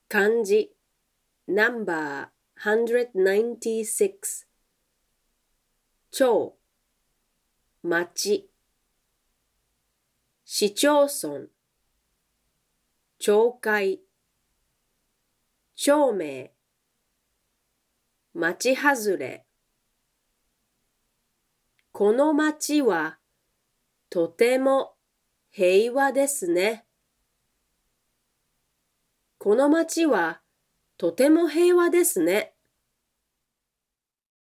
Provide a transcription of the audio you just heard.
漢字 No.196 町町市町村町会町名町外れこの町はとても平和ですね。この町はとても平和ですね。